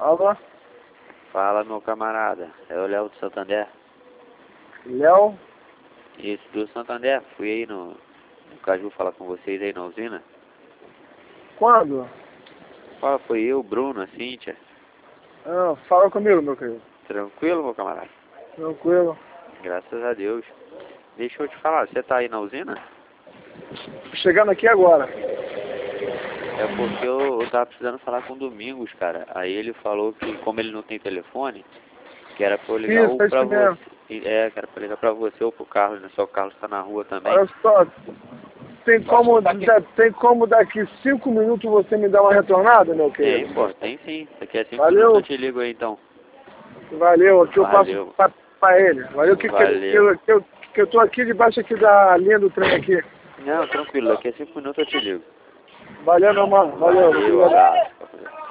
Alô? Fala, meu camarada. É o Léo do Santander. Léo? Isso, do Santander. Fui aí no Caju falar com vocês aí na usina. Quando? Fala, foi eu, Bruno, a Cíntia. Ah, fala comigo, meu querido. Tranquilo, meu camarada? Tranquilo. Graças a Deus. Deixa eu te falar, você tá aí na usina? Chegando aqui agora. É porque eu tava precisando falar com o Domingos, cara. Aí ele falou que, como ele não tem telefone, que era pra eu ligar Isso, ou é pra isso mesmo. você. É, que era pra ligar pra você ou pro Carlos, né? Só o Carlos tá na rua também. Olha só, tem como daqui 5 minutos você me dar uma retornada, meu Tem, querido? pô, tem sim. Daqui a 5 minutos eu Valeu, te ligo aí então. valeu, aqui eu Valeu. passo pra ele. Valeu, Valeu. que eu tô aqui debaixo aqui da linha do trem aqui. Não, tranquilo, daqui a 5 minutos eu te ligo. Valeu, meu mano, valeu. Valeu, Obrigado. abraço.